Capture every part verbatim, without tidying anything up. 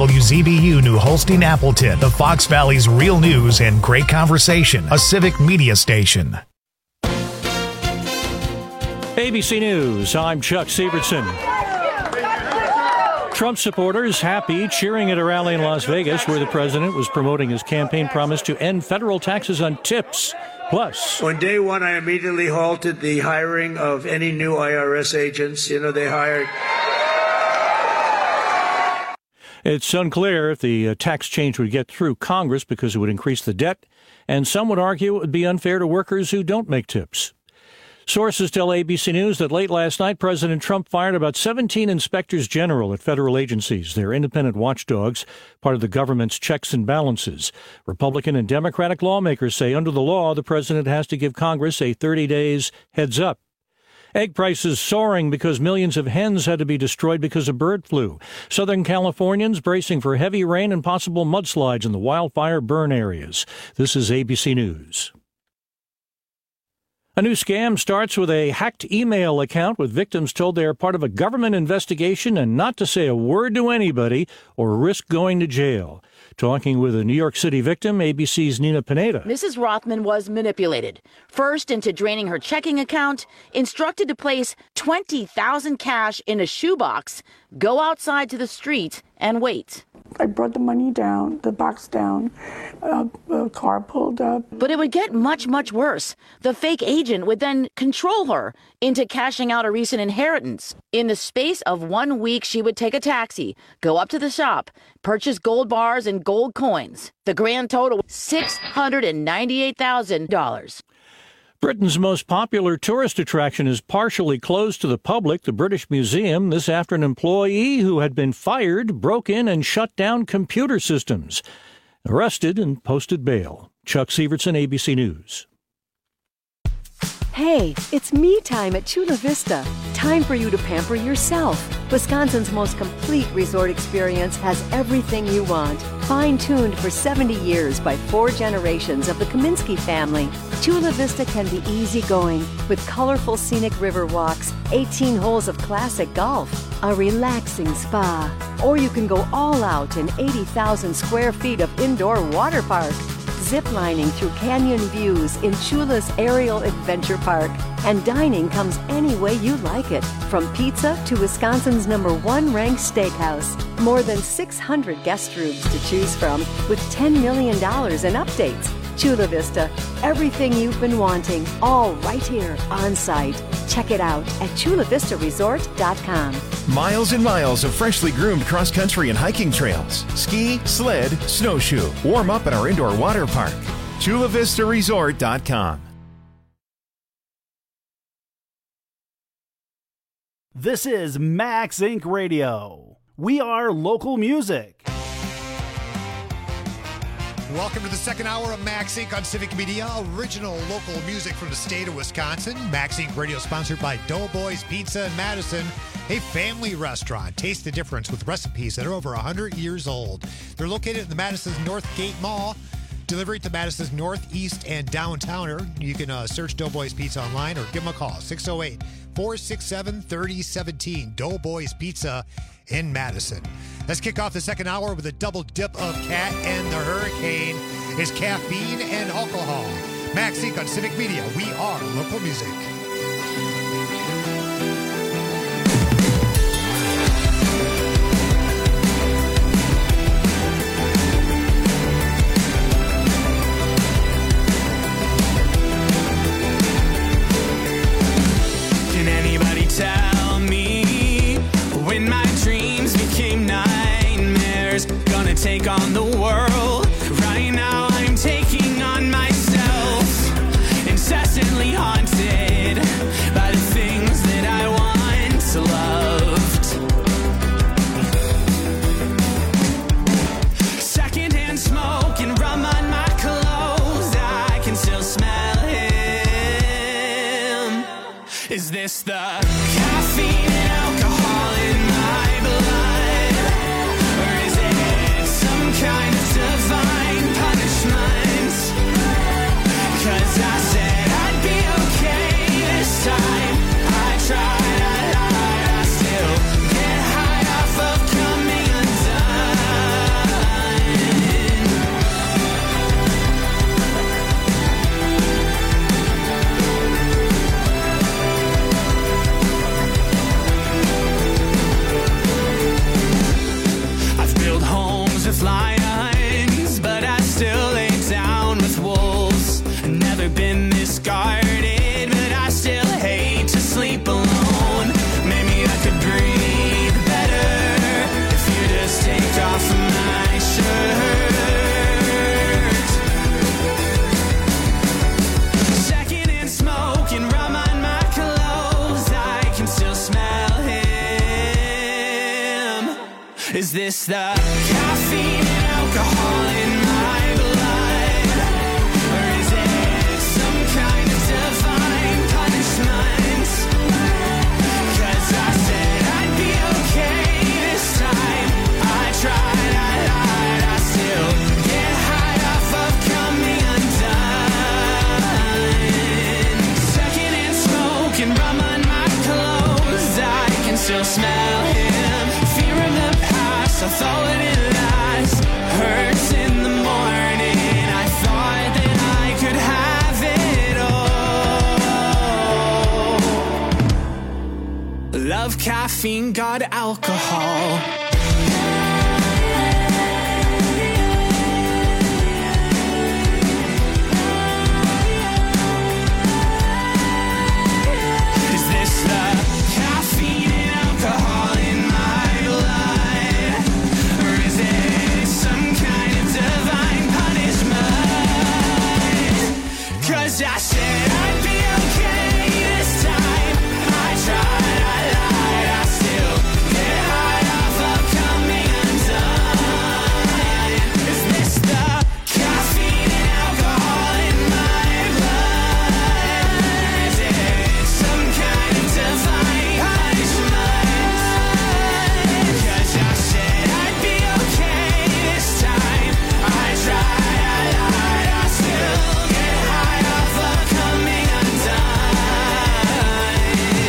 W Z B U New Holstein Appleton, the Fox Valley's real news and great conversation, a civic media station. A B C News, I'm Chuck Sievertson. Trump supporters happy, cheering at a rally in Las Vegas where the president was promoting his campaign promise to end federal taxes on tips. Plus, on day one, I immediately halted the hiring of any new I R S agents. You know, they hired... It's unclear if the uh, tax change would get through Congress because it would increase the debt, and some would argue it would be unfair to workers who don't make tips. Sources tell A B C News that late last night, President Trump fired about seventeen inspectors general at federal agencies. They're independent watchdogs, part of the government's checks and balances. Republican and Democratic lawmakers say under the law, the president has to give Congress a thirty days heads up. Egg prices soaring because millions of hens had to be destroyed because of bird flu. Southern Californians bracing for heavy rain and possible mudslides in the wildfire burn areas. This is A B C News. A new scam starts with a hacked email account with victims told they are part of a government investigation and not to say a word to anybody or risk going to jail. Talking with a New York City victim, A B C's Nina Pineda. Missus Rothman was manipulated, first into draining her checking account, instructed to place twenty thousand cash in a shoebox, go outside to the street, and wait. I brought the money down, the box down, uh, a car pulled up. But it would get much, much worse. The fake agent would then control her into cashing out a recent inheritance. In the space of one week, she would take a taxi, go up to the shop, purchase gold bars and gold coins. The grand total, six hundred ninety-eight thousand dollars. Britain's most popular tourist attraction is partially closed to the public, the British Museum, this after an employee who had been fired broke in and shut down computer systems. Arrested and posted bail. Chuck Sievertson, A B C News. Hey, it's me time at Chula Vista. Time for you to pamper yourself. Wisconsin's most complete resort experience has everything you want. Fine-tuned for seventy years by four generations of the Kaminsky family, Chula Vista can be easygoing with colorful scenic river walks, eighteen holes of classic golf, a relaxing spa. Or you can go all out in eighty thousand square feet of indoor water park. Ziplining through canyon views in Chula's Aerial Adventure Park. And dining comes any way you like it, from pizza to Wisconsin's number one ranked steakhouse. More than six hundred guest rooms to choose from with ten million dollars in updates. Chula Vista, everything you've been wanting, all right here on site. Check it out at chula vista resort dot com. Miles and miles of freshly groomed cross-country and hiking trails. Ski, sled, snowshoe. Warm up at our indoor water park. chula vista resort dot com. This is Max Incorporated. Radio. We are local music. Welcome to the second hour of Max Incorporated on Civic Media, original local music from the state of Wisconsin. Max Incorporated Radio sponsored by Doughboys Pizza in Madison, a family restaurant. Taste the difference with recipes that are over one hundred years old. They're located at the Madison's North Gate Mall. Delivery to Madison's Northeast and Downtowner. You can uh, search Doughboys Pizza online or give them a call, six oh eight, four six seven, three oh one seven. Doughboys Pizza in Madison. Let's kick off the second hour with a double dip of Cat and the Hurricane. Is caffeine and alcohol. Max Incorporated on Civic Media. We are local music. Can anybody tell me when my dreams became nightmares? Gonna take on the world. Right now I'm taking on myself. Incessantly haunted by the things that I once loved. Secondhand smoke and rum on my clothes. I can still smell him. Is this the caffeine and alcohol in my blood? Or is it some kind of divine punishment? 'Cause I said I'd be okay this time. I tried, I lied, I still get high off of coming undone. cage with lions, but I still lay down with wolves. Never been this guarded, but I still hate to sleep alone. Maybe I could breathe better if you just take off my shirt. Secondhand smoke and rum on my clothes, I can still smell him. Is this the caffeine and alcohol in my blood? Or is it some kind of divine punishment? 'Cause I said I'd be okay this time. I tried, I lied, I still get high off of coming undone. Secondhand smoke and rum on my clothes, I can still smell him. Fear of the past, I thought it last. Hurts in the morning, I thought that I could have it all. Love caffeine, God alcohol. Is this the caffeine and alcohol in my blood? Or is it some kind of divine punishment? 'Cause I said I'd be okay this time. I tried, I lied, I still get high off of coming undone. Is this the caffeine and alcohol in my blood? Is it some kind of divine punishment? 'Cause I said I'd be okay this time. I tried, I lied, I still get high off of coming undone.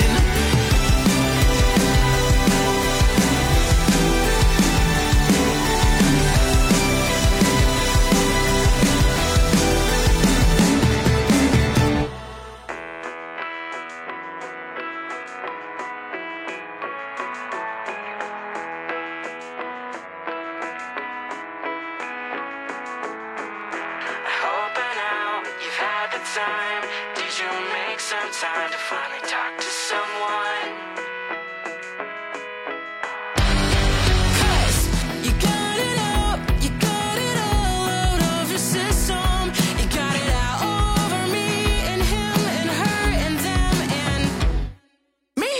I hope by now you've had the time. Did you make some time to finally talk to someone? 'Cause you got it out, you got it all out of your system. You got it out over me and him and her and them and me.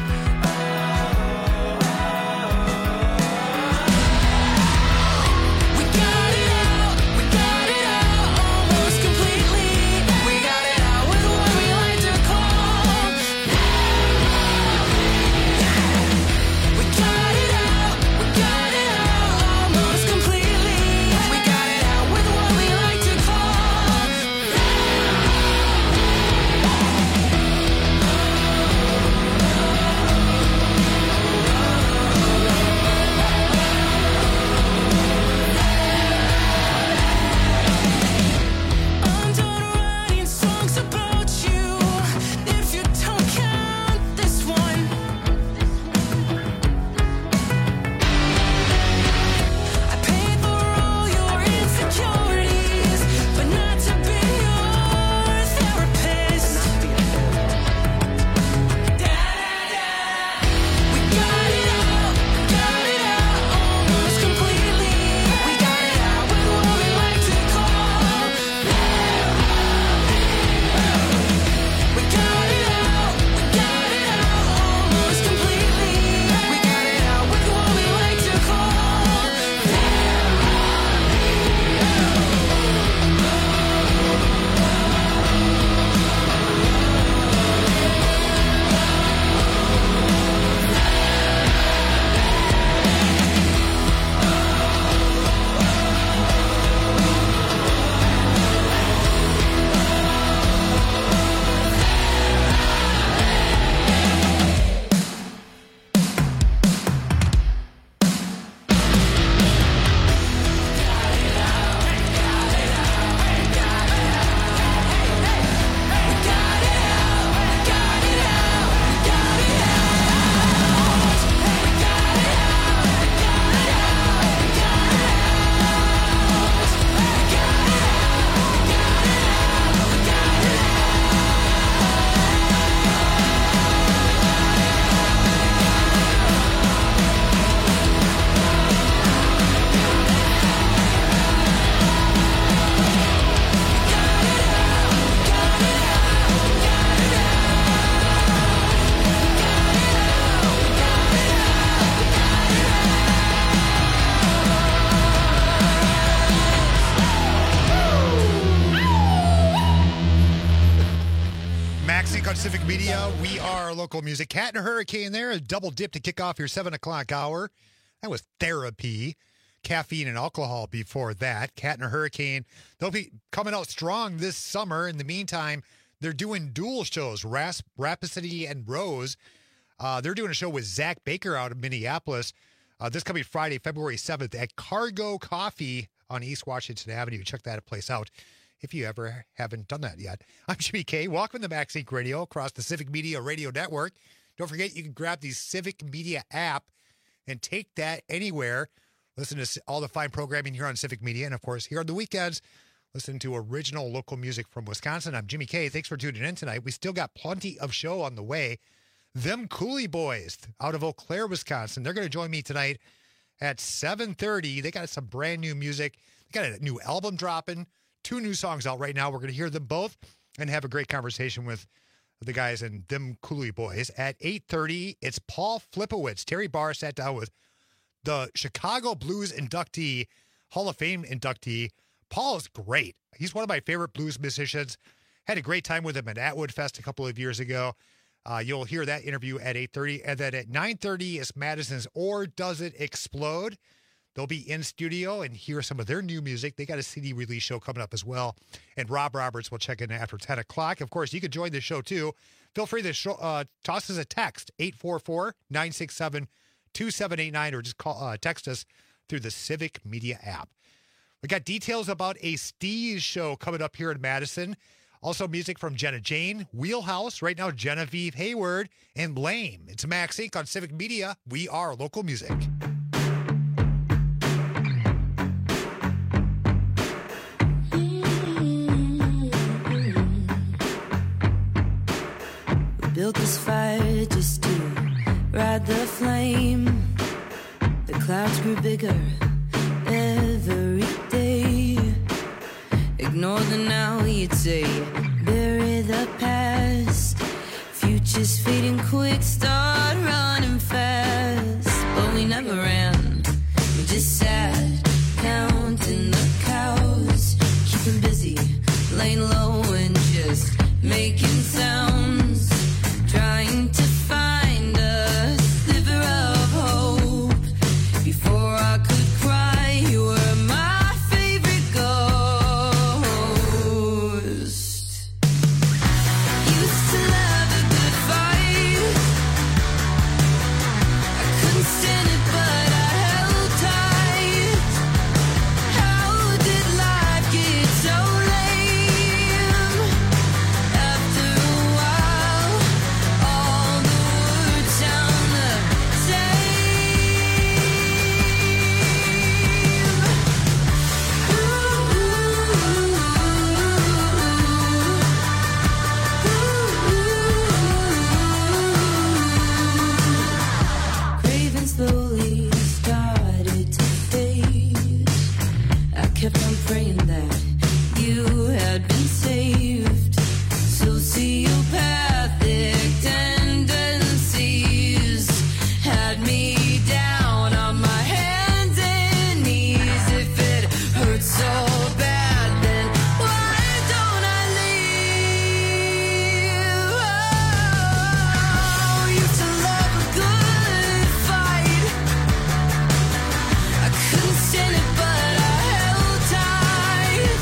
We got it out, we got it out almost completely. We got it out with what we like to call Civic Media. We are local music. Cat and Hurricane there. A double dip to kick off your seven o'clock hour. That was Therapy. Caffeine and Alcohol before that. Cat and Hurricane. They'll be coming out strong this summer. In the meantime, they're doing dual shows. Ras- Rapacity and Rose. Uh, they're doing a show with Zach Baker out of Minneapolis. Uh, this coming Friday, February seventh at Cargo Coffee on East Washington Avenue. Check that place out if you ever haven't done that yet. I'm Jimmy K. Welcome to MaxInc Radio across the Civic Media Radio Network. Don't forget, you can grab the Civic Media app and take that anywhere. Listen to all the fine programming here on Civic Media. And, of course, here on the weekends, listen to original local music from Wisconsin. I'm Jimmy K. Thanks for tuning in tonight. We still got plenty of show on the way. Them Cooley Boys out of Eau Claire, Wisconsin. They're going to join me tonight at seven thirty. They got some brand new music. They got a new album dropping. Two new songs out right now. We're going to hear them both and have a great conversation with the guys in Them Cooley Boys. At eight thirty, it's Paul Flipowitz. Terry Barr sat down with the Chicago Blues inductee, Hall of Fame inductee. Paul is great. He's one of my favorite blues musicians. Had a great time with him at Atwood Fest a couple of years ago. Uh, you'll hear that interview at eight thirty. And then at nine thirty is Madison's Or Does It Explode? They'll be in studio and hear some of their new music. They got a C D release show coming up as well. And Rob Roberts will check in after ten o'clock. Of course, you can join the show too. Feel free to show, uh, toss us a text, eight four four, nine six seven, two seven eight nine, or just call uh, text us through the Civic Media app. We got details about a Steez show coming up here in Madison. Also music from Jenna Jane, Wheelhouse, right now Genevieve Hayward, and Lame. It's MaxInc on Civic Media. We are local music. Built this fire just to ride the flame. The clouds grew bigger every day. Ignore the now, you'd say. Bury the past. Future's fading quick, start running fast. But we never ran, we just sat, counting the cows. Keeping busy, laying low and just making sounds. Trying to find a sliver of hope. Before I could cry, you were my favorite ghost. Used to love a good fight. I couldn't stand it, but I held tight. How did life get so lame? After a while, all the words sound the same. Craving slowly started to fade. I kept on praying that you had been saved. Sociopathic tendencies had me down on my hands and knees. If it hurts so bad, then why don't I leave? Oh, used to love a good fight. I couldn't stand it, but I held tight.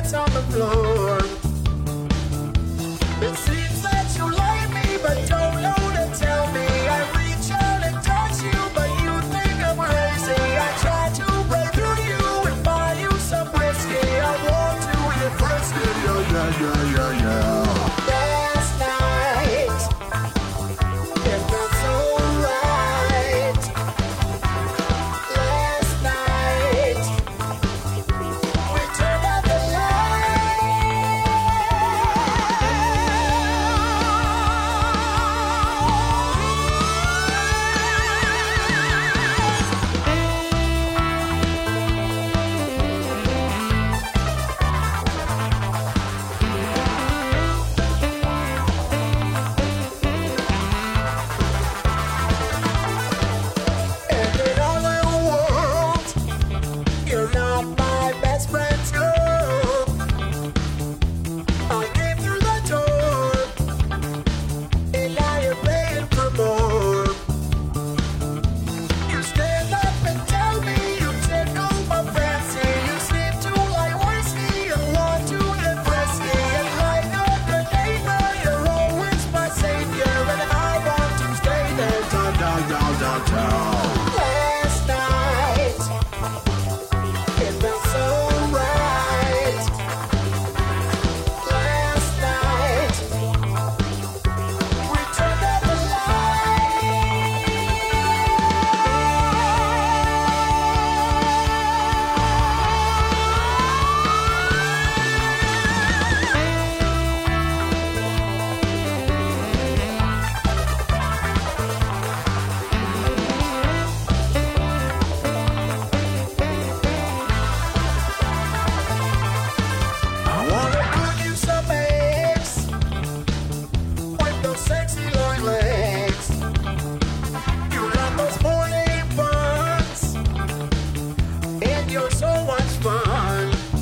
cigarettes on the floor. It seems that you like me, but don't know to tell me. I reach out and touch you, but you think I'm crazy. I try to break through you and buy you some whiskey. I want to get frisky, yeah, yeah, yeah, yeah, yeah. Last night, it felt so right. Last night, we turned out the And in all the world, you're not my best friend's girl. I came through the door, and now you're paying for more. You stand up and tell me you tickle my fancy. You seem to like whiskey and want to get frisky. And like a good neighbor, you're always my savior, and I want to stay there. Down, down, down, down, down. Last night, it felt so right. Last night, we turned out the I wanna cook you some eggs with those sexy long legs. You got those morning buns, and you're so much fun.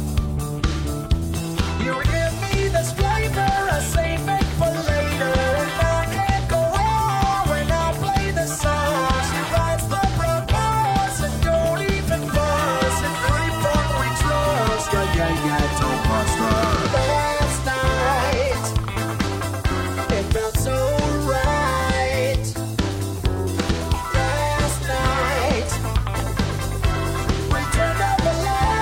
You give me this flavor, I save it for later, and I can't go wrong when I play the song. She writes the propose and don't even fuss, and three fuck we trust. Yeah, yeah, yeah, don't bust her. Last night, it felt so right. Last night, we turned out the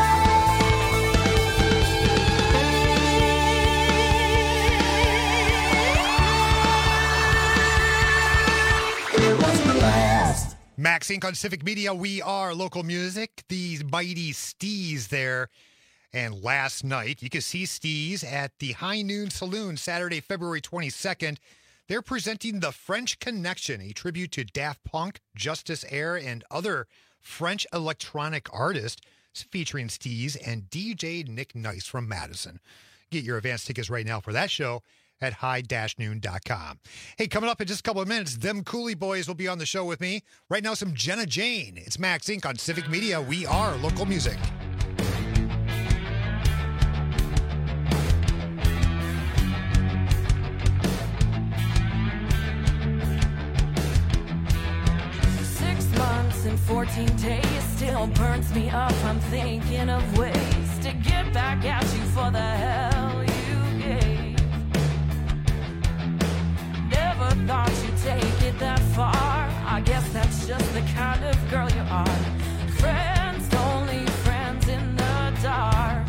light. It was the last. Max Inc on Civic Media. We are local music. These mighty Stees there. And last night, you could see Stees at the High Noon Saloon Saturday, February twenty-second. They're presenting The French Connection, a tribute to Daft Punk, Justice Air, and other French electronic artists, featuring Stees and D J Nick Nice from Madison. Get your advance tickets right now for that show at high dash noon dot com. Hey, coming up in just a couple of minutes, them Cooley Boys will be on the show with me. Right now, some Jenna Jane. It's Max Inc on Civic Media. We are local music. Six months and fourteen days still burns me up. I'm thinking of ways to get back at you for the hell you gave. Never thought you'd take it that far. I guess that's just the kind of girl you are. Friends, only friends in the dark.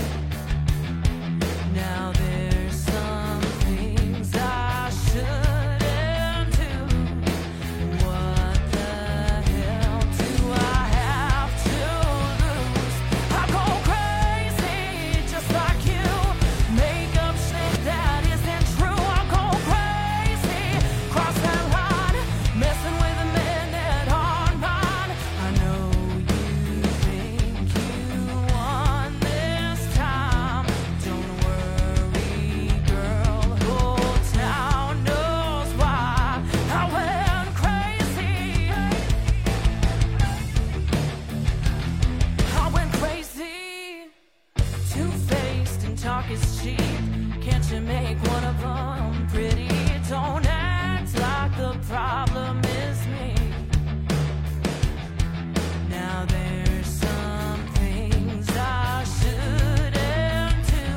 Now there's some things I shouldn't do. What the hell do I have to lose? I go crazy just like you. Make up shit that isn't true. I go crazy, cross that line, messing with a man that aren't mine. I know you think you won this time. Don't worry, girl, whole town knows why I went crazy. I went crazy. Two-faced and talk is cheap. Can't you make one of them pretty? Don't act like the problem is me. Now there's some things I shouldn't do.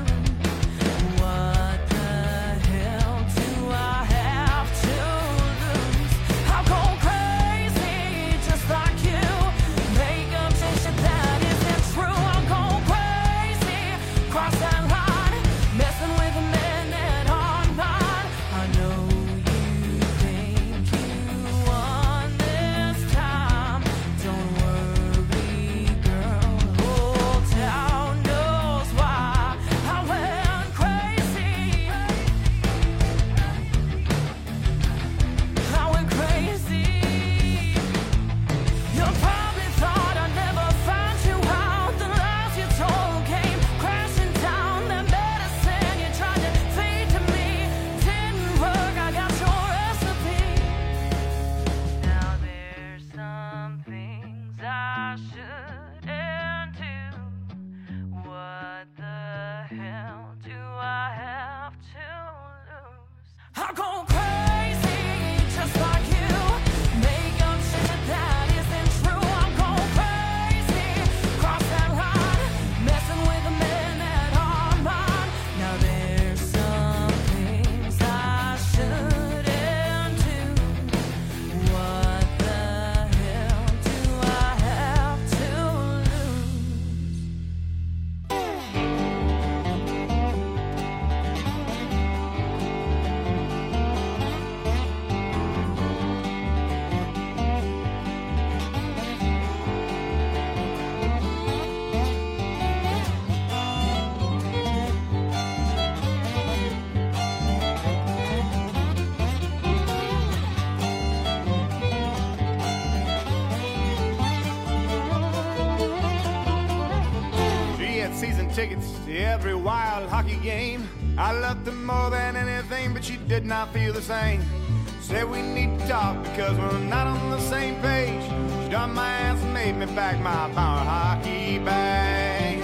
tickets to every wild hockey game. I loved her more than anything, but she did not feel the same. Said we need to talk because we're not on the same page. She done my ass and made me pack my power hockey bag.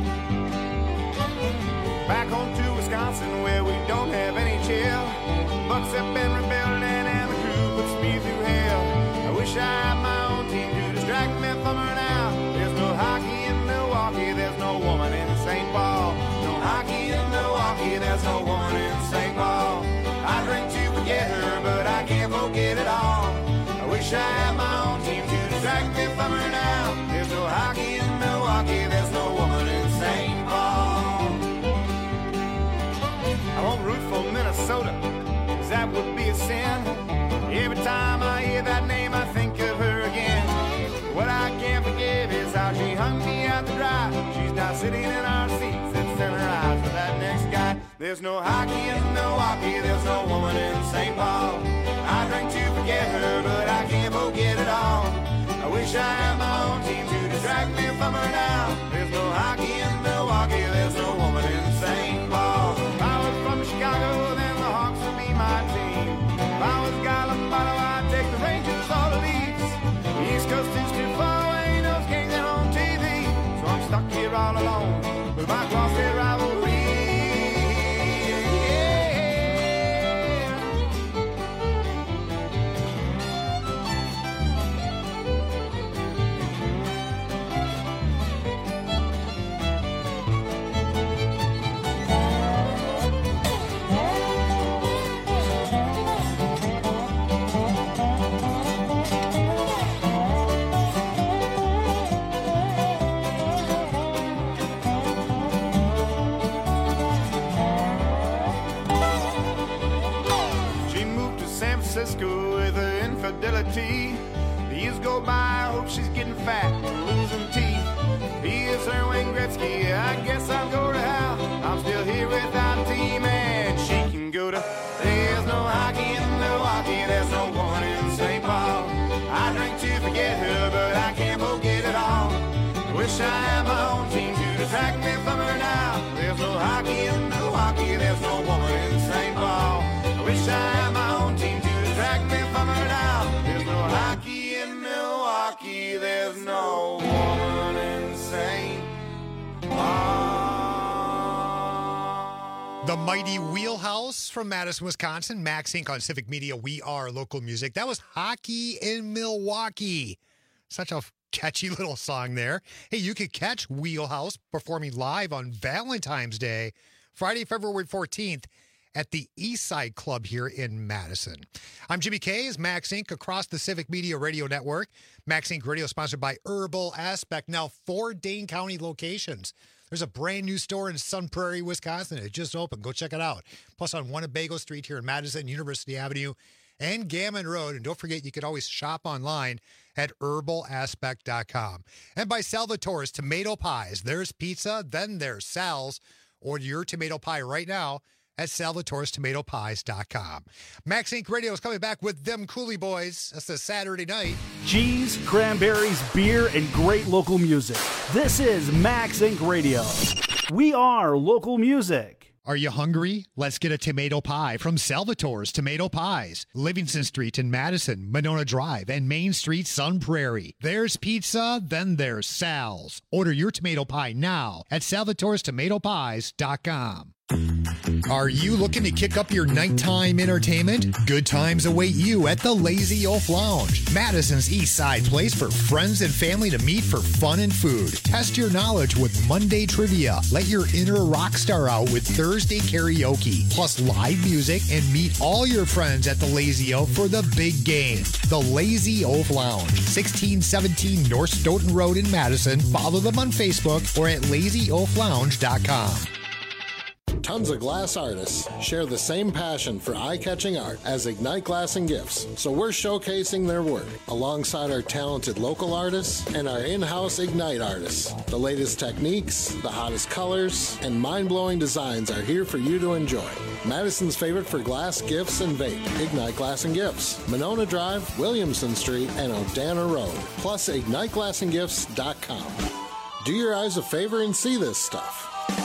Back home to Wisconsin where we don't have any chill. Bucks have been rebuilding and the crew puts me through hell. I wish I had my own team to distract me from her now. There's no hockey in Milwaukee, there's no woman in Saint Paul. No hockey in Milwaukee, there's no woman in Saint Paul. I drink to forget her, but I can't forget it all. I wish I had my own team to distract me from her now. There's no hockey in Milwaukee, there's no woman in Saint Paul. I won't root for Minnesota, cause that would be a sin. Every time I hear that name, I think of her again. What I can't forgive is how she hung me out to dry. She's now sitting in our seats and setting her eyes for that next guy. There's no hockey in Milwaukee, there's no woman in Saint Paul. I drink to forget her, but I can't forget it all. I wish I had my own team to distract me from her now. There's no hockey in Milwaukee, there's no woman in Saint Paul. If I was from Chicago, then the Hawks would be my team. If I was Galambado, I'd take the Rangers or the Leafs. The East Coast is too far away, those games are on T V. So I'm stuck here all alone with my crosshead rivalry. Francisco with her infidelity. The years go by, I hope she's getting fat and losing teeth. He is her Wayne Gretzky, I guess I'll go to hell. I'm still here without a team and she can go to. There's no hockey in Milwaukee, there's no woman in Saint Paul. I drink to forget her, but I can't forget it all. I wish I had my own team to distract me from her now. There's no hockey in Milwaukee, there's no woman in Saint Paul. I wish I had my own team to distract me from her now. There's no hockey in Milwaukee, there's no woman in Saint Paul. The Mighty Wheelhouse from Madison, Wisconsin. Max Inc on Civic Media. We are local music. That was Hockey in Milwaukee. Such a catchy little song there. Hey, you could catch Wheelhouse performing live on Valentine's Day, Friday, February fourteenth. At the Eastside Club here in Madison. I'm Jimmy K's Max Inc across the Civic Media Radio Network. Max Inc Radio sponsored by Herbal Aspect. Now four Dane County locations. There's a brand new store in Sun Prairie, Wisconsin. It just opened. Go check it out. Plus on Winnebago Street here in Madison, University Avenue, and Gammon Road. And don't forget, you can always shop online at herbal aspect dot com. And by Salvatore's Tomato Pies. There's pizza, then there's Sal's. Order your tomato pie right now at salvatores tomato pies dot com. Max Inc Radio is coming back with them Coolie Boys. That's the Saturday night. Cheese, cranberries, beer, and great local music. This is Max Inc Radio. We are local music. Are you hungry? Let's get a tomato pie from Salvatore's Tomato Pies. Livingston Street in Madison, Monona Drive, and Main Street, Sun Prairie. There's pizza, then there's Sal's. Order your tomato pie now at salvatores tomato pies dot com. Are you looking to kick up your nighttime entertainment? Good times await you at the Lazy Oaf Lounge, Madison's East Side place for friends and family to meet for fun and food. Test your knowledge with Monday trivia. Let your inner rock star out with Thursday karaoke, plus live music, and meet all your friends at the Lazy Oaf for the big game. The Lazy Oaf Lounge, sixteen seventeen North Stoughton Road in Madison. Follow them on Facebook or at lazy oaf lounge dot com. Tons of glass artists share the same passion for eye-catching art as Ignite Glass and Gifts, so we're showcasing their work alongside our talented local artists and our in-house Ignite artists. The latest techniques, the hottest colors, and mind-blowing designs are here for you to enjoy. Madison's favorite for glass, gifts, and vape, Ignite Glass and Gifts, Monona Drive, Williamson Street, and Odana Road, plus ignite glass and gifts dot com. Do your eyes a favor and see this stuff.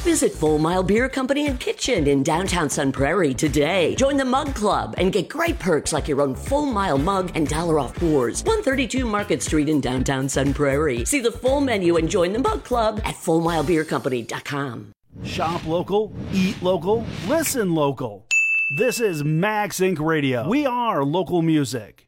Visit Full Mile Beer Company and Kitchen in downtown Sun Prairie today. Join the Mug Club and get great perks like your own Full Mile mug and dollar off pours. one thirty-two Market Street in downtown Sun Prairie. See the full menu and join the Mug Club at full mile beer company dot com. Shop local, eat local, listen local. This is Max Inc Radio. We are local music.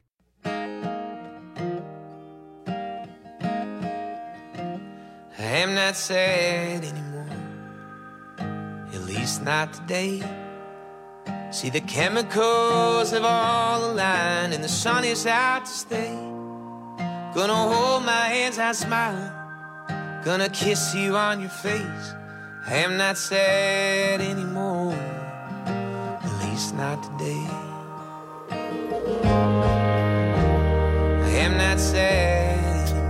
I am not sad anymore, at least not today. See, the chemicals have all aligned and the sun is out to stay. Gonna hold my hands out smiling, gonna kiss you on your face. I am not sad anymore, at least not today. I am not sad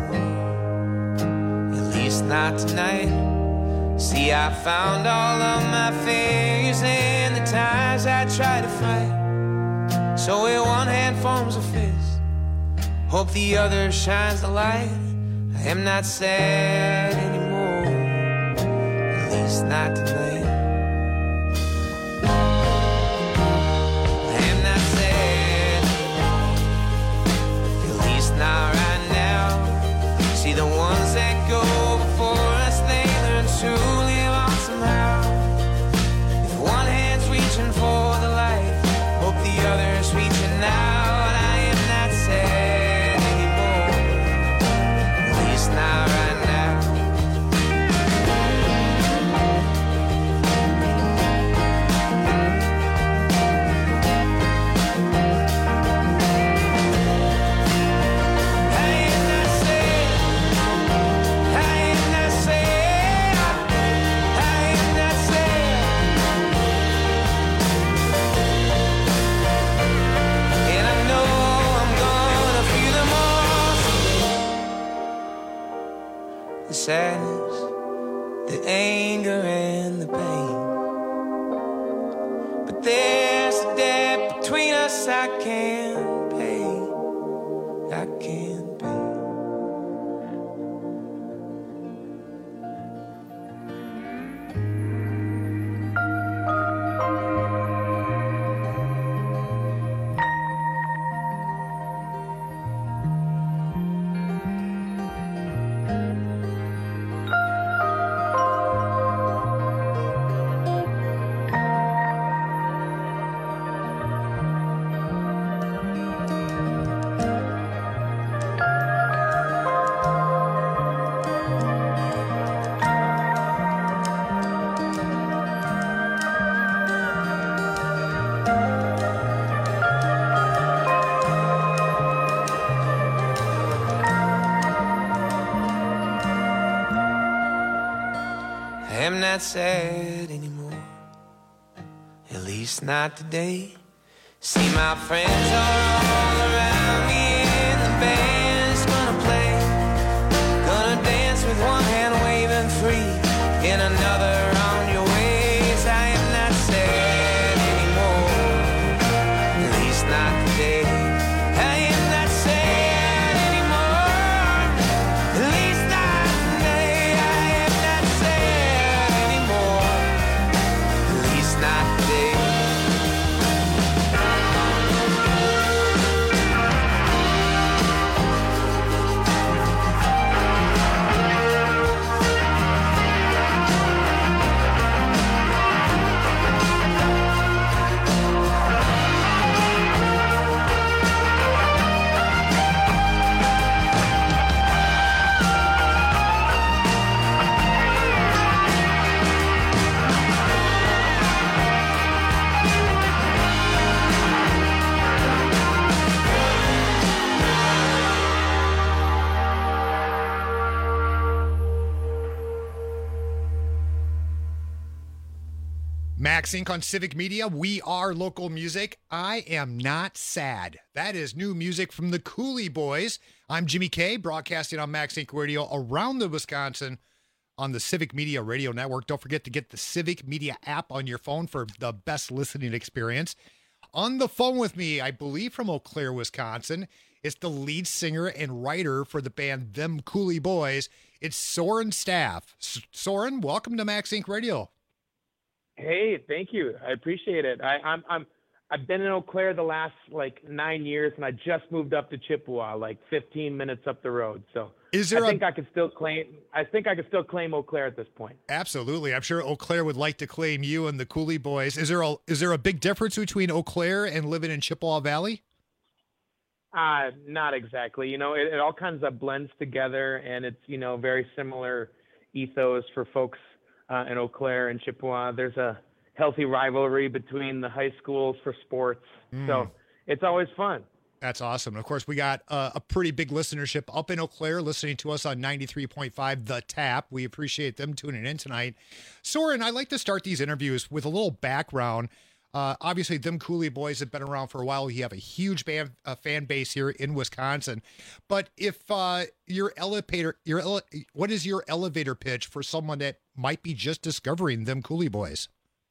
not tonight. See, I found all of my failures and the times I tried to fight. So if one hand forms a fist, hope the other shines the light. I am not sad anymore, at least not tonight. I am not sad, at least not right now. See, the ones that go to live on somehow. If one hand's reaching for the light, hope the other's reaching out. I am not sad anymore, at least not right now. I am not sad, I am not sad. The sadness, the anger and the pain, but there's a debt between us I can't pay, I can't pay. I am not sad anymore, at least not today. See, my friends are all around me and the band's gonna play. Gonna dance with one hand waving free and another on your ways. I am not sad anymore, at least not today. I am not sad anymore, at least not today. I am not sad anymore, at least not today. Max Inc on Civic Media. We are local music. I am not sad. That is new music from the Cooley Boys. I'm Jimmy K, broadcasting on Max Inc Radio around the Wisconsin on the Civic Media Radio Network. Don't forget to get the Civic Media app on your phone for the best listening experience. On the phone with me, I believe from Eau Claire, Wisconsin, is the lead singer and writer for the band Them Cooley Boys. It's Soren Staff. S- Soren, welcome to Max Inc Radio. Hey, thank you. I appreciate it. I, I'm I'm I've been in Eau Claire the last like nine years, and I just moved up to Chippewa, like fifteen minutes up the road. So Is there I think a- I could still claim. I think I could still claim Eau Claire at this point. Absolutely. I'm sure Eau Claire would like to claim you and the Cooley Boys. Is there a is there a big difference between Eau Claire and living in Chippewa Valley? Uh, not exactly. You know, it, it all kinds of blends together, and it's, you know, very similar ethos for folks uh, in Eau Claire and Chippewa. There's a healthy rivalry between the high schools for sports. Mm. So it's always fun. That's awesome. Of course, we got uh, a pretty big listenership up in Eau Claire listening to us on ninety-three point five The Tap. We appreciate them tuning in tonight. Soren, I like to start these interviews with a little background. Uh, obviously, them Cooley Boys have been around for a while. You have a huge band, uh, fan base here in Wisconsin. But if uh, your elevator, your ele- what is your elevator pitch for someone that might be just discovering them Cooley Boys?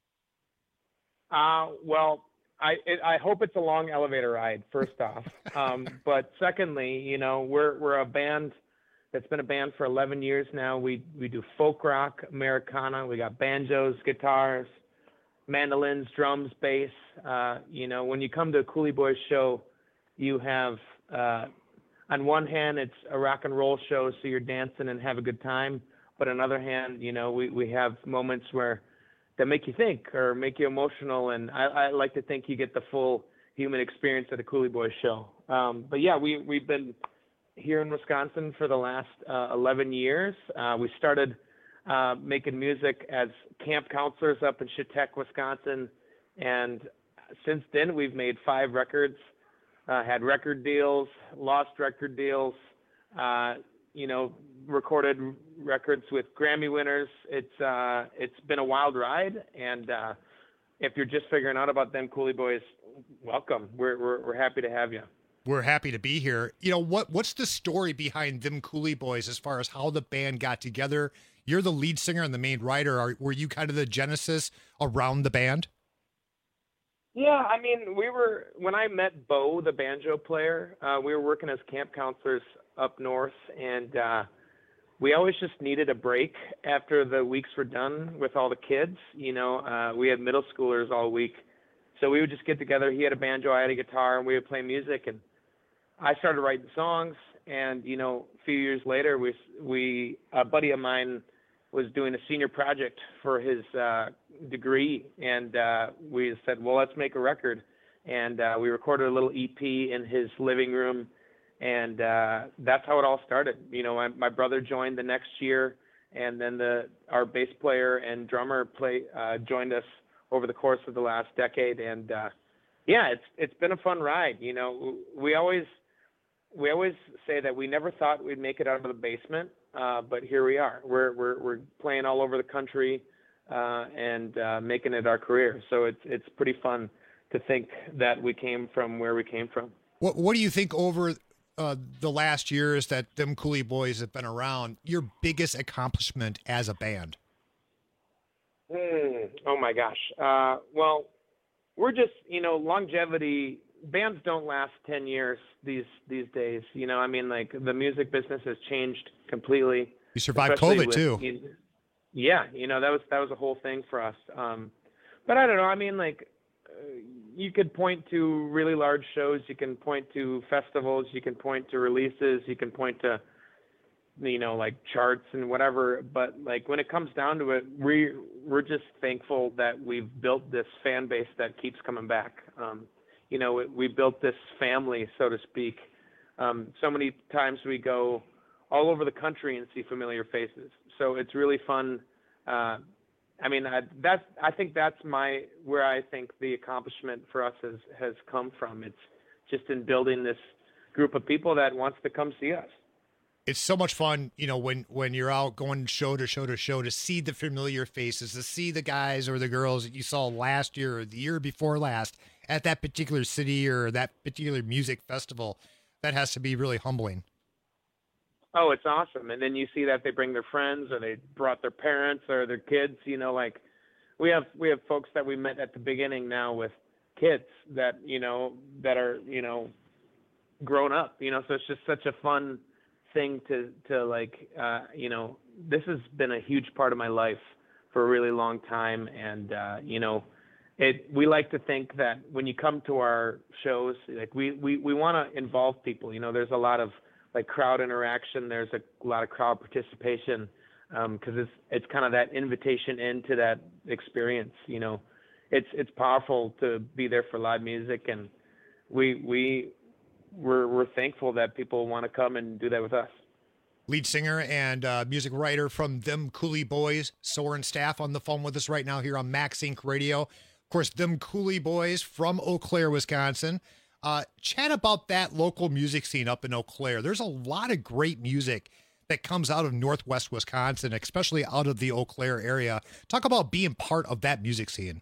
Uh, well, I it, I hope it's a long elevator ride, first off. Um, but secondly, you know, we're we're a band that's been a band for eleven years now. We we do folk rock, Americana. We got banjos, guitars, mandolins, drums, bass. Uh, you know, when you come to a Cooley Boys show, you have uh, on one hand it's a rock and roll show, so you're dancing and have a good time. But on the other hand, you know, we we have moments where that make you think or make you emotional, and I, I like to think you get the full human experience at a Cooley Boys show. Um, but yeah, we we've been here in Wisconsin for the last uh, eleven years. Uh, we started uh, making music as camp counselors up in Chautauqua, Wisconsin, and since then we've made five records, uh, had record deals, lost record deals, uh, you know, recorded records with Grammy winners. It's uh, it's been a wild ride, and uh, if you're just figuring out about them Cooley Boys, welcome. We're we're we're happy to have you. We're happy to be here. You know, what what's the story behind them Cooley Boys as far as how the band got together? You're the lead singer and the main writer. Are, were you kind of the genesis around the band? Yeah, I mean, we were when I met Bo, the banjo player. Uh, we were working as camp counselors up north, and uh, we always just needed a break after the weeks were done with all the kids. You know, uh, we had middle schoolers all week, so we would just get together. He had a banjo, I had a guitar, and we would play music. And I started writing songs, and you know, a few years later, we we a buddy of mine was doing a senior project for his uh, degree, and uh, we said, well, let's make a record. And uh, we recorded a little E P in his living room, and uh, that's how it all started. You know, my, my brother joined the next year, and then the our bass player and drummer play uh, joined us over the course of the last decade. And uh, yeah, it's it's been a fun ride. You know, we always we always say that we never thought we'd make it out of the basement. Uh, but here we are. We're we're we're playing all over the country uh, and uh, making it our career. So it's it's pretty fun to think that we came from where we came from. What What do you think over uh, the last years that them Cooley Boys have been around? Your biggest accomplishment as a band? Hmm. Oh my gosh. Uh, well, we're just you know longevity. Bands don't last ten years these these days. You know, I mean, like the music business has changed completely. You survived especially COVID with, too. You, yeah, you know that was that was a whole thing for us. Um, but I don't know. I mean, like uh, you could point to really large shows. You can point to festivals. You can point to releases. You can point to you know like charts and whatever. But like when it comes down to it, we we're just thankful that we've built this fan base that keeps coming back. Um, You know, we built this family, so to speak. Um, so many times we go all over the country and see familiar faces. So it's really fun. Uh, I mean, I, that's, I think that's my, where I think the accomplishment for us has, has come from. It's just in building this group of people that wants to come see us. It's so much fun, you know, when, when you're out going show to show to show to see the familiar faces, to see the guys or the girls that you saw last year or the year before last at that particular city or that particular music festival. That has to be really humbling. Oh, it's awesome. And then you see that they bring their friends or they brought their parents or their kids, you know, like we have, we have folks that we met at the beginning now with kids that, you know, that are, you know, grown up, you know, so it's just such a fun thing to, to like, uh, you know, this has been a huge part of my life for a really long time. And, uh, you know, it, we like to think that when you come to our shows, like we, we, we want to involve people. You know, there's a lot of like crowd interaction. There's a lot of crowd participation, um, cause it's, it's kind of that invitation into that experience. You know, it's, it's powerful to be there for live music. And we, we, we're, we're thankful that people want to come and do that with us. Lead singer and uh, music writer from Them Cooley Boys, Soren Staff, on the phone with us right now here on Max Inc Radio. Of course, Them Cooley Boys from Eau Claire, Wisconsin. Uh, chat about that local music scene up in Eau Claire. There's a lot of great music that comes out of Northwest Wisconsin, especially out of the Eau Claire area. Talk about being part of that music scene.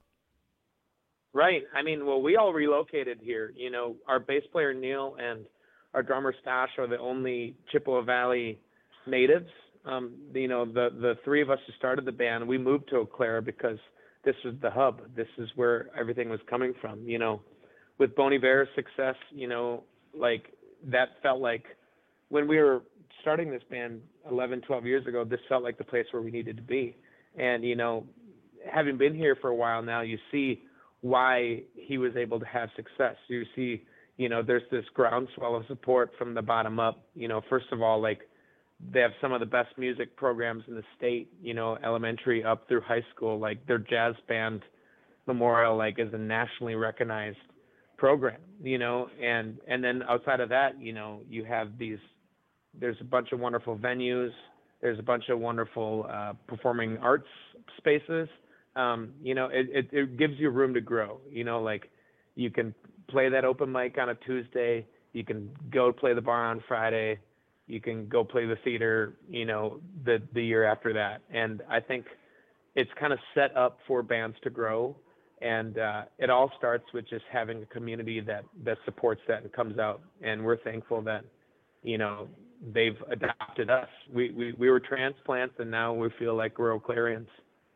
Right. I mean, well, we all relocated here. You know, our bass player Neil and our drummer Stash are the only Chippewa Valley natives. Um, you know, the the three of us who started the band, we moved to Eau Claire because this was the hub. This is where everything was coming from. You know, with Bon Iver's success, you know, like that felt like when we were starting this band eleven, twelve years ago, this felt like the place where we needed to be. And, you know, having been here for a while now, you see why he was able to have success. You see, you know, there's this groundswell of support from the bottom up. You know, first of all, like, they have some of the best music programs in the state, you know, elementary up through high school. Like their jazz band memorial, like, is a nationally recognized program, you know, and, and then outside of that, you know, you have these, there's a bunch of wonderful venues. There's a bunch of wonderful uh, performing arts spaces. Um, you know, it, it, it gives you room to grow, you know, like you can play that open mic on a Tuesday. You can go play the bar on Friday. You can go play the theater, you know, the, the year after that. And I think it's kind of set up for bands to grow. And uh, it all starts with just having a community that, that supports that and comes out. And we're thankful that, you know, they've adopted us. We, we, we were transplants and now we feel like we're Eau Clarians.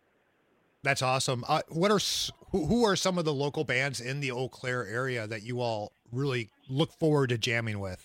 That's awesome. Uh, what are, who, who are some of the local bands in the Eau Claire area that you all really look forward to jamming with?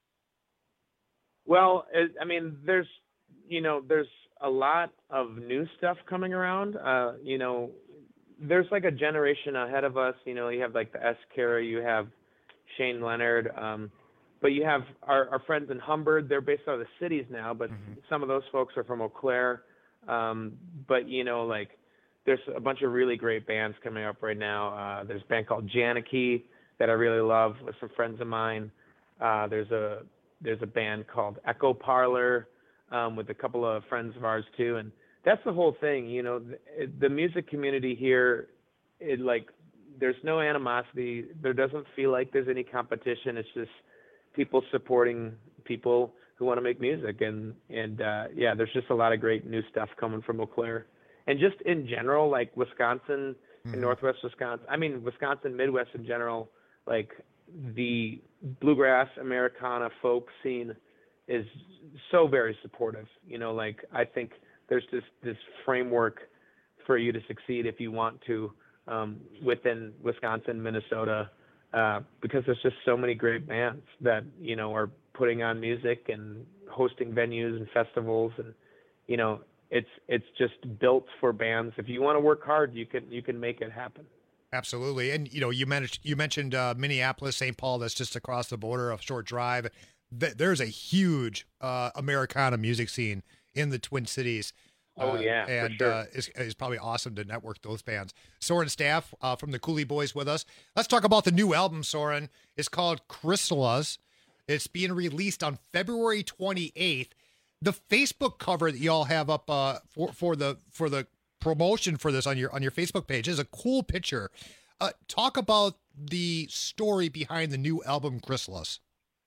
Well, it, I mean, there's, you know, there's a lot of new stuff coming around. Uh, you know, there's like a generation ahead of us. You know, you have like the S. Cara, you have Shane Leonard, um, but you have our, our friends in Humbird. They're based out of the cities now, but mm-hmm. some of those folks are from Eau Claire. Um, but, you know, like there's a bunch of really great bands coming up right now. Uh, there's a band called Janicky that I really love with some friends of mine. Uh, there's a There's a band called Echo Parlor um, with a couple of friends of ours too. And that's the whole thing, you know, the, the music community here, it like, there's no animosity. There doesn't feel like there's any competition. It's just people supporting people who want to make music. And, and uh, yeah, there's just a lot of great new stuff coming from Eau Claire. And just in general, like Wisconsin mm-hmm. and Northwest Wisconsin, I mean, Wisconsin, Midwest in general, like, the bluegrass Americana folk scene is so very supportive. You know, like I think there's this, this framework for you to succeed if you want to um, within Wisconsin, Minnesota, uh, because there's just so many great bands that, you know, are putting on music and hosting venues and festivals. And, you know, it's, it's just built for bands. If you want to work hard, you can, you can make it happen. Absolutely. And, you know, you mentioned, you mentioned uh, Minneapolis, Saint Paul, that's just across the border, a short drive. There's a huge uh, Americana music scene in the Twin Cities. Oh, uh, yeah, And for sure. uh, it's, it's probably awesome to network those bands. Soren Staff uh, from the Cooley Boys with us. Let's talk about the new album, Soren. It's called Chrysalis. It's being released on February twenty-eighth. The Facebook cover that you all have up uh, for, for the for the promotion for this on your on your Facebook page is a cool picture. Uh, talk about the story behind the new album Chrysalis.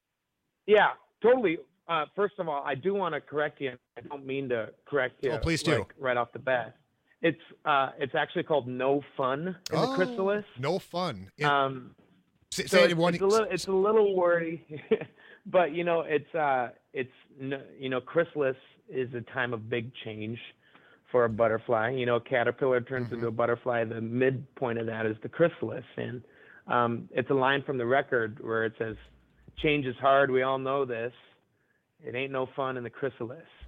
Yeah, totally. Uh, first of all, I do want to correct you. I don't mean to correct you. Oh, please do. Like, right off the bat. It's uh, it's actually called No Fun in oh, the Chrysalis. No Fun. It, um, say, so say it's, it one, it's a little it's a little wordy, but you know it's uh it's you know Chrysalis is a time of big change for a butterfly. You know, a caterpillar turns mm-hmm. into a butterfly. The midpoint of that is the chrysalis. And um, it's a line from the record where it says, change is hard. We all know this. It ain't no fun in the chrysalis.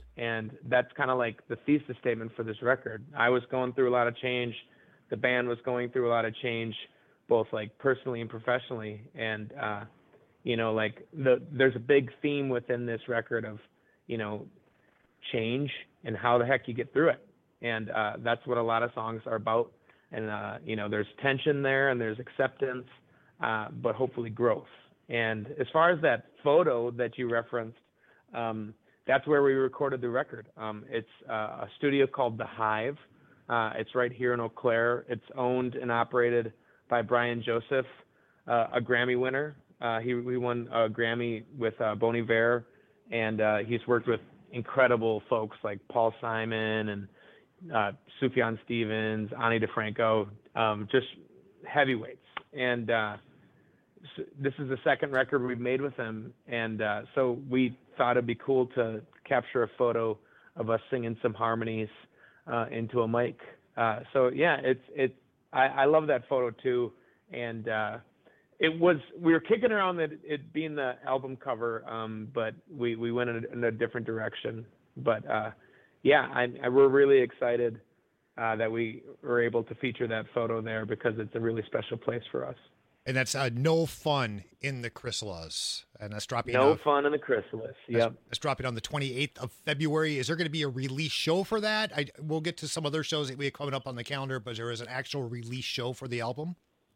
And that's kind of like the thesis statement for this record. I was going through a lot of change. The band was going through a lot of change, both like personally and professionally. And, uh, you know, like the, there's a big theme within this record of, you know, change and how the heck you get through it. And uh, that's what a lot of songs are about. And, uh, you know, there's tension there and there's acceptance, uh, but hopefully growth. And as far as that photo that you referenced, um, that's where we recorded the record. Um, it's uh, a studio called The Hive. Uh, it's right here in Eau Claire. It's owned and operated by Brian Joseph, uh, a Grammy winner. Uh, he, he won a Grammy with uh, Bon Iver, and uh, he's worked with incredible folks like Paul Simon and uh, Sufjan Stevens, Ani DeFranco, um, just heavyweights. And uh, so this is the second record we've made with him, and uh, so we thought it'd be cool to capture a photo of us singing some harmonies uh, into a mic. Uh, so yeah, it's it's I, I love that photo too, and uh, it was we were kicking around that it being the album cover, um, but we we went in a, in a different direction. But uh, yeah, I, I, we're really excited uh, that we were able to feature that photo there because it's a really special place for us. And that's uh, No Fun in the Chrysalis. And that's dropping No out, Fun in the Chrysalis. Yep. That's, that's dropping on the twenty-eighth of February. Is there going to be a release show for that? I, we'll get to some other shows that we have coming up on the calendar, but there is an actual release show for the album?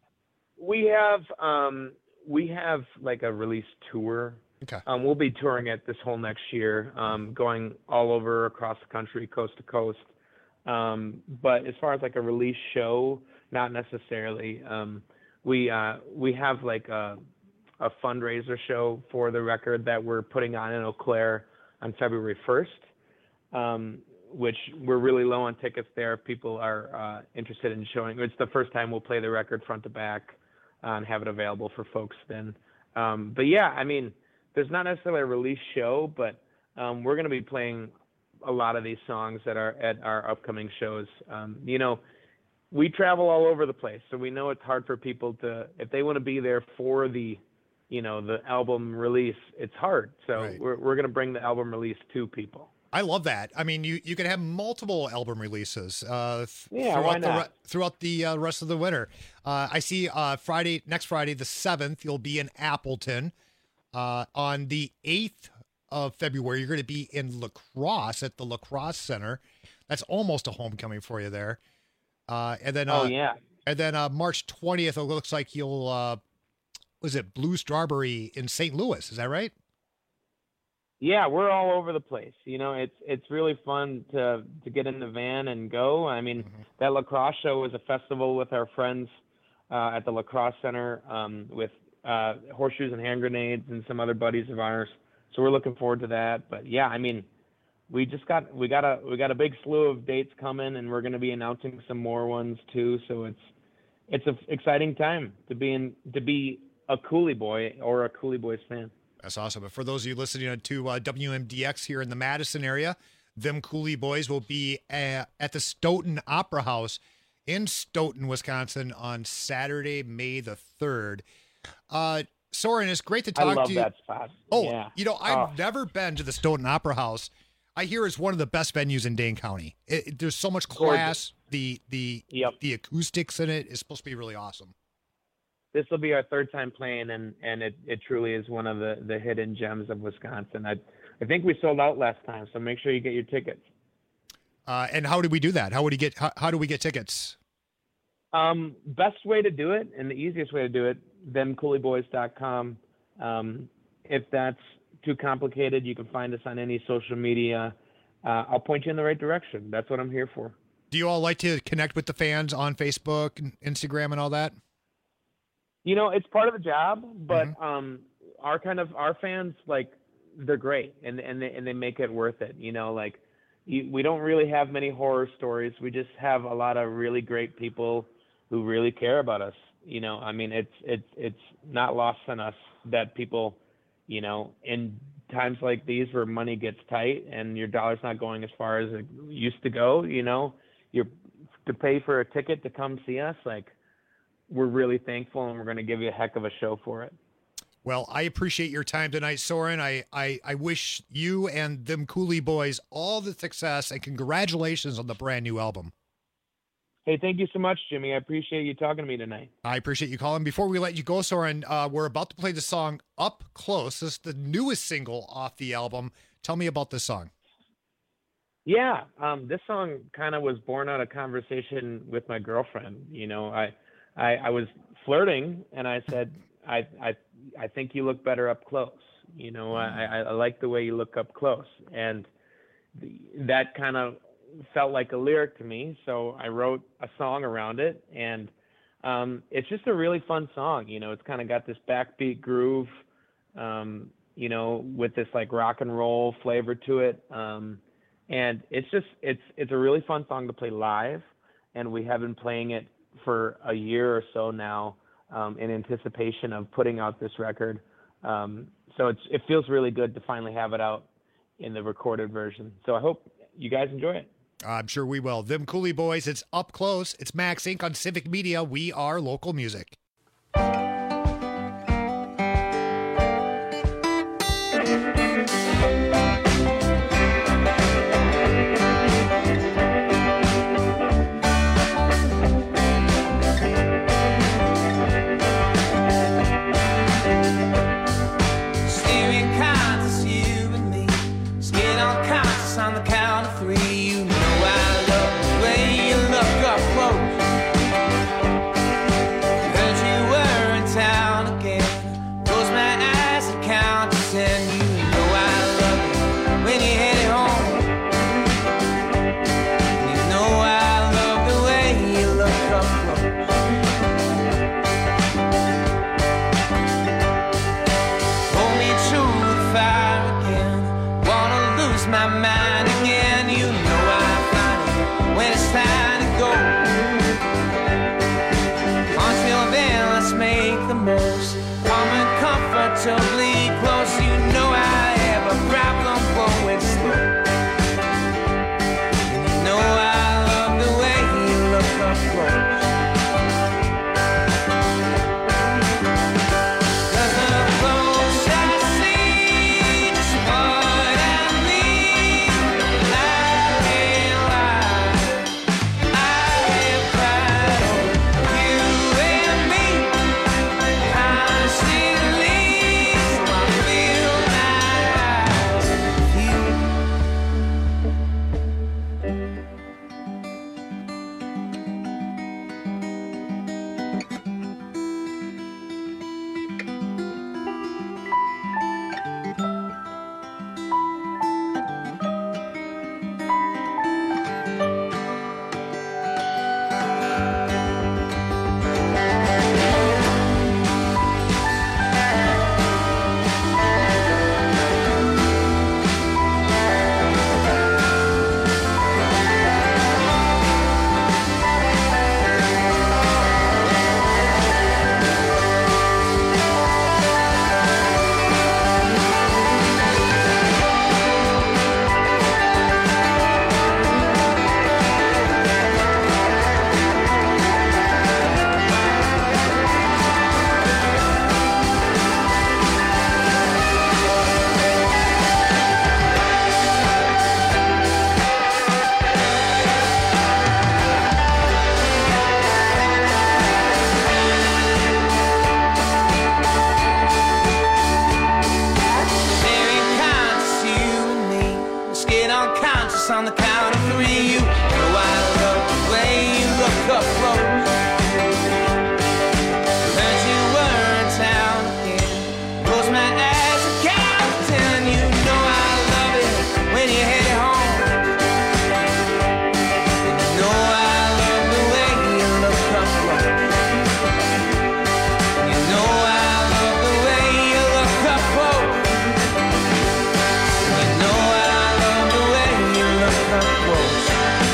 We have um, we have like a release tour. Okay. Um, we'll be touring it this whole next year, um, going all over across the country, coast to coast. Um, but as far as like a release show, not necessarily. Um, We uh, we have like a, a fundraiser show for the record that we're putting on in Eau Claire on February first, um, which we're really low on tickets there. People are uh, interested in showing. It's the first time we'll play the record front to back uh, and have it available for folks then. Um, but yeah, I mean, there's not necessarily a release show, but um, we're going to be playing a lot of these songs at our at our upcoming shows. Um, you know. We travel all over the place, so we know it's hard for people to, if they want to be there for the, you know, the album release, it's hard. So Right. we're we're going to bring the album release to people. I love that. I mean, you, you can have multiple album releases uh, th- Yeah, throughout, why the not? re- throughout the uh, rest of the winter. Uh, I see uh, Friday, next Friday, the seventh, you'll be in Appleton. Uh, on the eighth of February, you're going to be in La Crosse at the La Crosse Center. That's almost a homecoming for you there. Uh, and then, uh, Oh, yeah. and then uh, March twentieth, it looks like you'll, uh, was it Blue Strawberry in Saint Louis? Is that right? Yeah, we're all over the place. You know, it's it's really fun to to get in the van and go. I mean, Mm-hmm. that La Crosse show was a festival with our friends uh, at the La Crosse Center um, with uh, Horseshoes and Hand Grenades and some other buddies of ours. So we're looking forward to that. But yeah, I mean, we just got we got a we got a big slew of dates coming, and we're going to be announcing some more ones too. So it's it's an exciting time to be in to be a Coolie Boy or a Coolie Boys fan. That's awesome. But for those of you listening to uh, W M D X here in the Madison area, them Coolie Boys will be uh, at the Stoughton Opera House in Stoughton, Wisconsin on Saturday, May the third. Uh, Soren, it's great to talk I love to you. that spot. Oh, Yeah. you know, I've Oh. never been to the Stoughton Opera House. I hear it's one of the best venues in Dane County. It, it- there's so much class. The the the acoustics in it is supposed to be really awesome. This will be our third time playing, and, and it, it truly is one of the, the hidden gems of Wisconsin. I I think we sold out last time, so make sure you get your tickets. Uh, and how do we do that? How would you get? How, how do we get tickets? Um, best way to do it, and the easiest way to do it, them coolie boys dot com. Um, if that's too complicated, you can find us on any social media. Uh, I'll point you in the right direction. That's what I'm here for. Do you all like to connect with the fans on Facebook, and Instagram, and all that? You know, it's part of the job, but Mm-hmm. um, our kind of our fans, like, they're great, and and they and they make it worth it. You know, like, you, we don't really have many horror stories. We just have a lot of really great people who really care about us. You know, I mean, it's it's it's not lost on us that people, you know, in times like these where money gets tight and your dollar's not going as far as it used to go, you know, you're to pay for a ticket to come see us, like, we're really thankful, and we're going to give you a heck of a show for it. Well, I appreciate your time tonight, Soren. I, I, I wish you and them Cooley Boys all the success, and congratulations on the brand new album. Hey, thank you so much, Jimmy. I appreciate you talking to me tonight. I appreciate you calling. Before we let you go, Soren, uh, we're about to play the song Up Close. This is the newest single off the album. Tell me about this song. Yeah, um, this song kind of was born out of conversation with my girlfriend. You know, I, I, I was flirting, and I said, I, I, I think you look better up close. You know, I, I, I like the way you look up close, and the, that kind of felt like a lyric to me. So I wrote a song around it, and um, it's just a really fun song. You know, it's kind of got this backbeat groove, um, you know, with this like rock and roll flavor to it. Um, and it's just, it's, it's a really fun song to play live. And we have been playing it for a year or so now, um, in anticipation of putting out this record. Um, so it's, it feels really good to finally have it out in the recorded version. So I hope you guys enjoy it. I'm sure we will. Them Cooley Boys, it's Up Close. It's Max Incorporated on Civic Media. We are local music. Steering conscious, you and me. Skin on conscious on the count of three. You know I love the way you look up close. Heard you were in town again. Close my eyes and count to ten. You know I love it when you head home. You know I love the way you look up close. Hold me true to the fire again. Wanna lose my mind again. You know I find it when it's time to go. Until then, let's make the most. Come and comfortably close. You know I have a problem going slow. And you know I love the way you look up close. 'Cause up close I see just what I need. I can't lie, I have cried over you and me constantly. So I fill my eyes with you. Staring conscious, you and me. Skin unconscious on the count of three. You know I love the way you look up close. Heard you were in town again. Close my eyes and count to ten. You know I love it when you head home. And you know I love the way you look up close. You know I love the way you look up close. You know I love the way you look up close.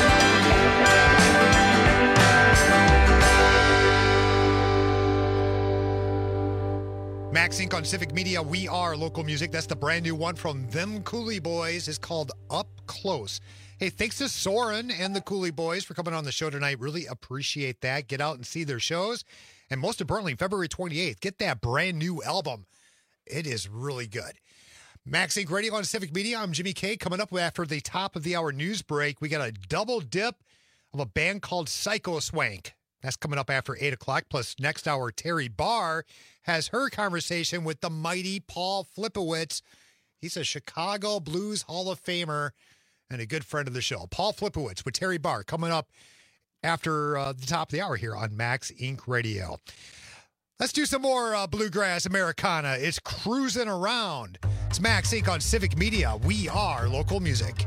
Max Incorporated on Civic Media. We are local music. That's the brand new one from them Cooley Boys. It's called Up Close. Hey, thanks to Soren and the Cooley Boys for coming on the show tonight. Really appreciate that. Get out and see their shows. And most importantly, February twenty-eighth, get that brand new album. It is really good. Max Inc Radio on Civic Media. I'm Jimmy K. Coming up after the top of the hour news break, we got a double dip of a band called Psycho Swank. That's coming up after eight o'clock. Plus, next hour, Terry Barr has her conversation with the mighty Paul Flipowitz. He's a Chicago Blues Hall of Famer and a good friend of the show. Paul Flipowitz with Terry Barr coming up after uh, the top of the hour here on Max Inc Radio. Let's do some more uh, Bluegrass Americana. It's Cruising Around. It's Max Inc on Civic Media. We are local music.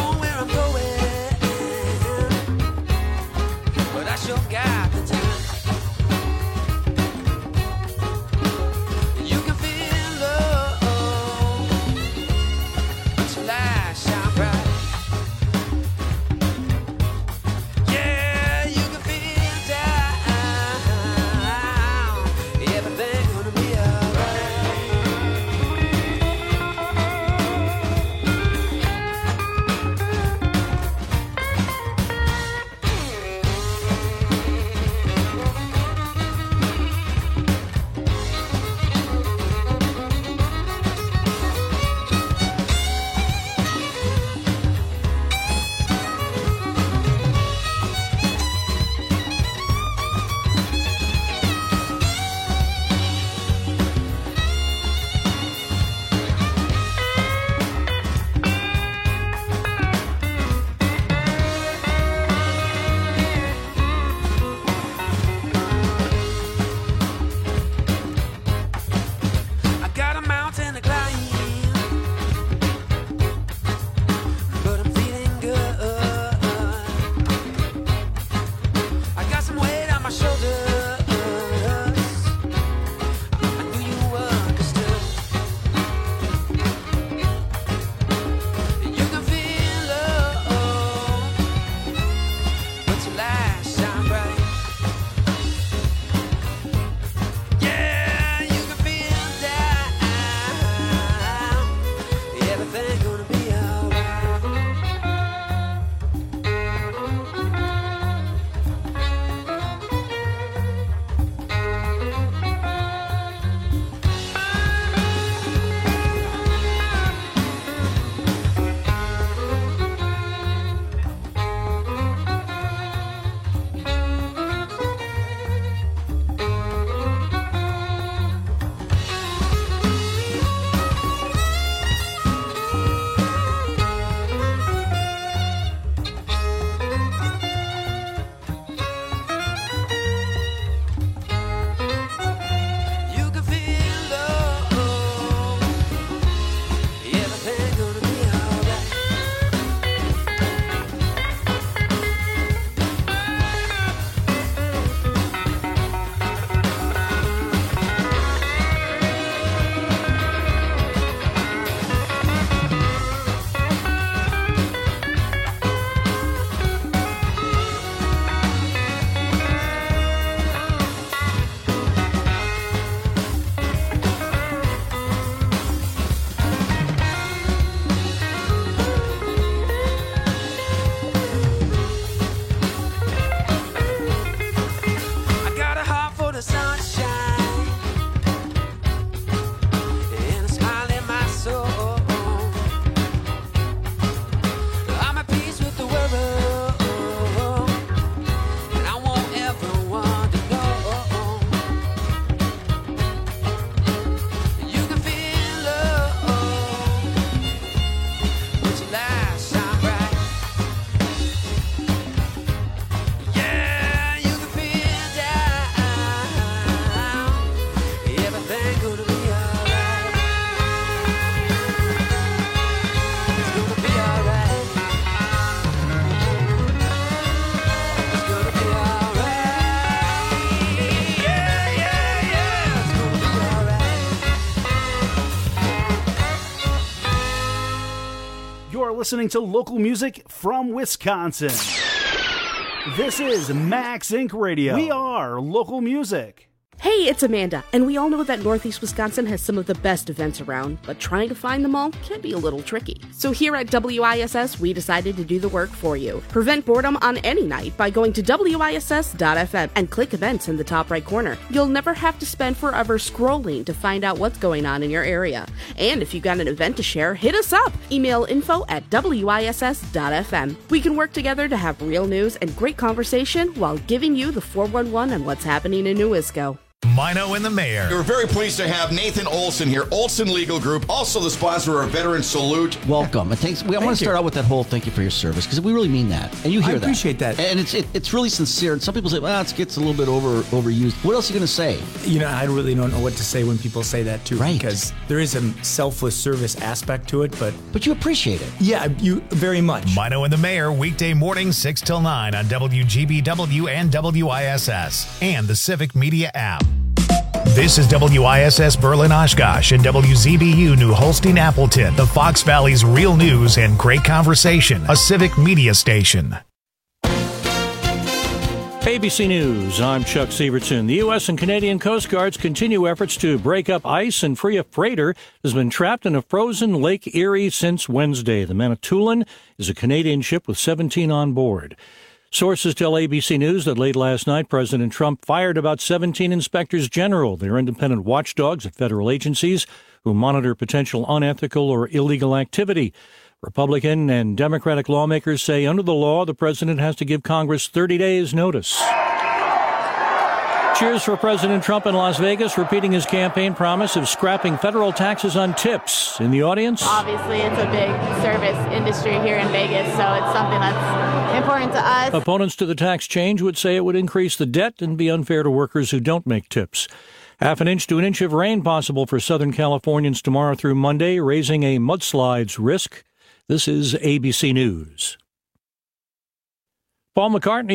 Your guy, the time. listening to local music from Wisconsin. This is Max Incorporated. Radio. We are local music. Hey, it's Amanda, and we all know that Northeast Wisconsin has some of the best events around, but trying to find them all can be a little tricky. So here at W I S S, we decided to do the work for you. Prevent boredom on any night by going to W I S S dot F M and click events in the top right corner. You'll never have to spend forever scrolling to find out what's going on in your area. And if you've got an event to share, hit us up. Email info at W I S S dot F M. We can work together to have real news and great conversation while giving you the four one one on what's happening in New Isco. Mino and the Mayor. We're very pleased to have Nathan Olson here, Olson Legal Group, also the sponsor of Veteran Salute. Welcome. It takes, we, I want to start out with that whole thank you for your service, because we really mean that. And you hear I appreciate that. that. And it's it, it's really sincere. And some people say, well, it gets a little bit over overused. What else are you going to say? You know, I really don't know what to say when people say that, too. Right. Because there is a selfless service aspect to it, but... But you appreciate it. Yeah, you very much. Mino and the Mayor, weekday mornings, six till nine on W G B W and W I S S and the Civic Media app. This is W I S S Berlin Oshkosh and W Z B U New Holstein Appleton, the Fox Valley's real news and great conversation, a Civic Media station. A B C News, I'm Chuck Sievertson. The U S and Canadian Coast Guards continue efforts to break up ice and free a freighter that has been trapped in a frozen Lake Erie since Wednesday. The Manitoulin is a Canadian ship with seventeen on board. Sources tell A B C News that late last night, President Trump fired about seventeen inspectors general. They're independent watchdogs at federal agencies who monitor potential unethical or illegal activity. Republican and Democratic lawmakers say under the law, the president has to give Congress thirty days notice. Cheers for President Trump in Las Vegas, repeating his campaign promise of scrapping federal taxes on tips. In the audience? Obviously, it's a big service industry here in Vegas, so it's something that's important to us. Opponents to the tax change would say it would increase the debt and be unfair to workers who don't make tips. Half an inch to an inch of rain possible for Southern Californians tomorrow through Monday, raising a mudslides risk. This is A B C News. Paul McCartney